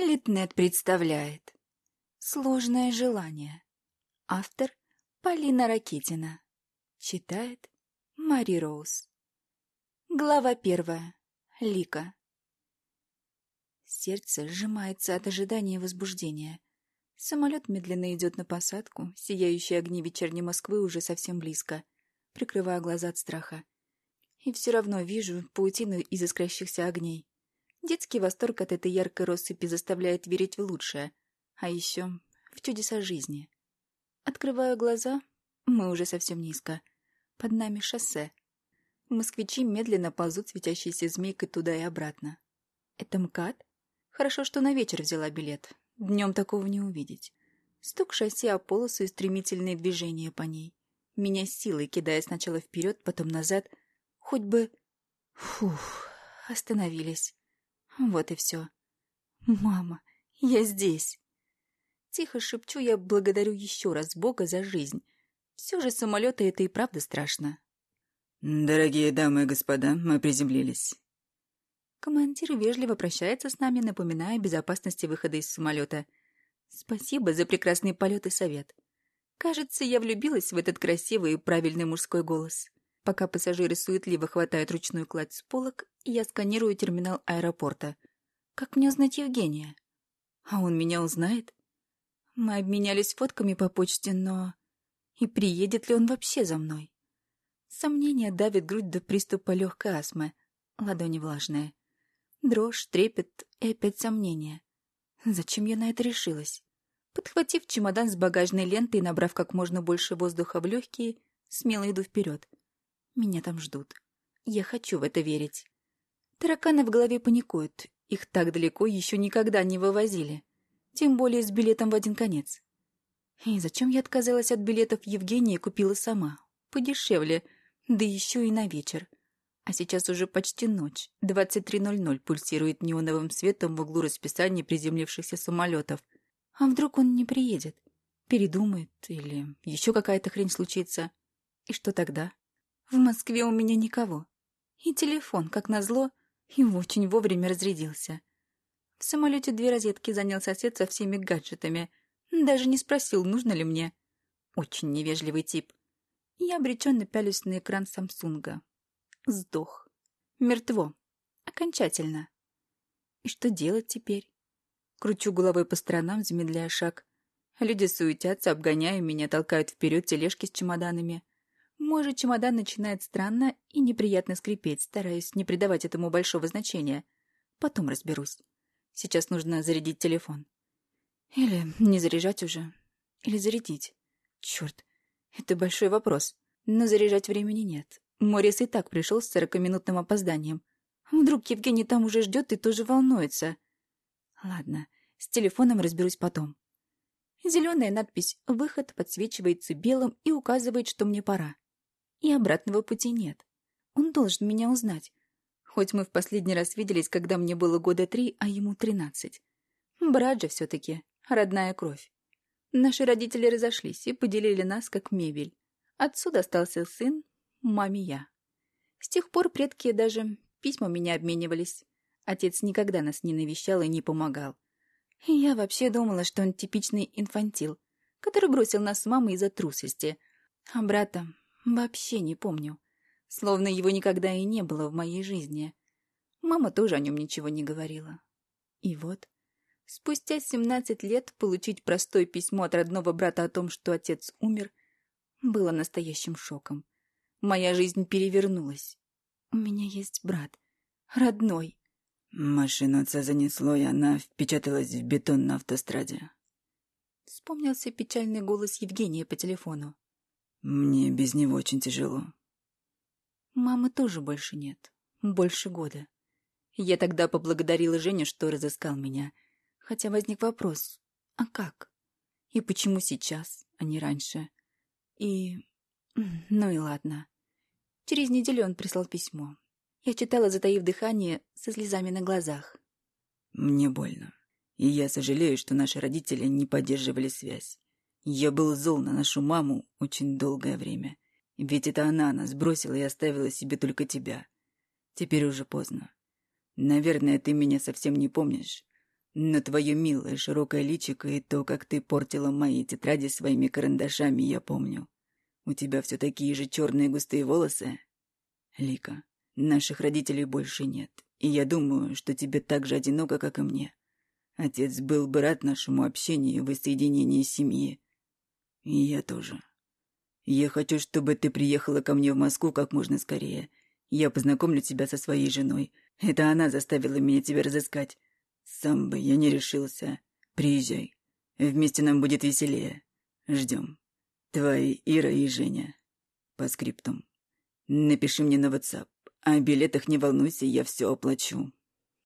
Литнет представляет «Сложное желание». Автор Полина Ракитина. Читает Мари Роуз. Глава 1. Лика. Сердце сжимается от ожидания и возбуждения. Самолет медленно идет на посадку, сияющие огни вечерней Москвы уже совсем близко, прикрывая глаза от страха. И все равно вижу паутину из искрящихся огней. Детский восторг от этой яркой россыпи заставляет верить в лучшее, а еще в чудеса жизни. Открываю глаза, мы уже совсем низко. Под нами шоссе. Москвичи медленно ползут светящейся змейкой туда и обратно. Это МКАД? Хорошо, что на вечер взяла билет. Днем такого не увидеть. Стук шасси о полосу и стремительные движения по ней. Меня силой кидая сначала вперед, потом назад. Хоть бы... Фух, остановились. Вот и все. «Мама, я здесь!» Тихо шепчу я, благодарю еще раз Бога за жизнь. Все же самолеты — это и правда страшно. «Дорогие дамы и господа, мы приземлились». Командир вежливо прощается с нами, напоминая о безопасности выхода из самолета. Спасибо за прекрасный полет и совет. Кажется, я влюбилась в этот красивый и правильный мужской голос. Пока пассажиры суетливо хватают ручную кладь с полок, я сканирую терминал аэропорта. Как мне узнать Евгения? А он меня узнает? Мы обменялись фотками по почте, но... И приедет ли он вообще за мной? Сомнение давит грудь до приступа легкой астмы. Ладони влажные. Дрожь, трепет и опять сомнения. Зачем я на это решилась? Подхватив чемодан с багажной лентой и набрав как можно больше воздуха в легкие, смело иду вперед. Меня там ждут. Я хочу в это верить. Тараканы в голове паникуют. Их так далеко еще никогда не вывозили. Тем более с билетом в один конец. И зачем я отказалась от билетов Евгения и купила сама? Подешевле, да еще и на вечер. А сейчас уже почти ночь. 23:00 пульсирует неоновым светом в углу расписания приземлившихся самолетов. А вдруг он не приедет? Передумает или еще какая-то хрень случится? И что тогда? В Москве у меня никого. И телефон, как назло, и очень вовремя разрядился. В самолете 2 розетки занял сосед со всеми гаджетами. Даже не спросил, нужно ли мне. Очень невежливый тип. Я обреченно пялюсь на экран Самсунга. Сдох. Мертво. Окончательно. И что делать теперь? Кручу головой по сторонам, замедляя шаг. Люди суетятся, обгоняя меня, толкают вперед тележки с чемоданами. Мой же чемодан начинает странно и неприятно скрипеть, стараясь не придавать этому большого значения. Потом разберусь. Сейчас нужно зарядить телефон. Или не заряжать уже. Или зарядить. Черт, это большой вопрос. Но заряжать времени нет. Морис и так пришел с 40-минутным опозданием. Вдруг Евгений там уже ждет и тоже волнуется. Ладно, с телефоном разберусь потом. Зеленая надпись «Выход» подсвечивается белым и указывает, что мне пора. И обратного пути нет. Он должен меня узнать. Хоть мы в последний раз виделись, когда мне было 3 года, а ему 13. Брат же все-таки, родная кровь. Наши родители разошлись и поделили нас как мебель. Отцу достался сын, маме я. С тех пор предки даже письмами не обменивались. Отец никогда нас не навещал и не помогал. И я вообще думала, что он типичный инфантил, который бросил нас с мамой из-за трусости. А брата вообще не помню. Словно его никогда и не было в моей жизни. Мама тоже о нем ничего не говорила. И вот, спустя 17 лет получить простое письмо от родного брата о том, что отец умер, было настоящим шоком. Моя жизнь перевернулась. У меня есть брат. Родной. Машину отца занесло, и она впечаталась в бетон на автостраде. Вспомнился печальный голос Евгения по телефону. Мне без него очень тяжело. Мамы тоже больше нет. Больше года. Я тогда поблагодарила Женю, что разыскал меня. Хотя возник вопрос, а как? И почему сейчас, а не раньше? И... Ну и ладно. Через неделю он прислал письмо. Я читала, затаив дыхание, со слезами на глазах. Мне больно. И я сожалею, что наши родители не поддерживали связь. Я был зол на нашу маму очень долгое время. Ведь это она нас бросила и оставила себе только тебя. Теперь уже поздно. Наверное, ты меня совсем не помнишь. Но твое милое широкое личико и то, как ты портила мои тетради своими карандашами, я помню. У тебя все такие же черные густые волосы. Лика, наших родителей больше нет, и я думаю, что тебе так же одиноко, как и мне. Отец был бы рад нашему общению и воссоединению семьи. И я тоже. Я хочу, чтобы ты приехала ко мне в Москву как можно скорее. Я познакомлю тебя со своей женой. Это она заставила меня тебя разыскать. Сам бы я не решился. Приезжай. Вместе нам будет веселее. Ждем. Твои Ира и Женя. По скриптум. Напиши мне на WhatsApp. О билетах не волнуйся, я все оплачу.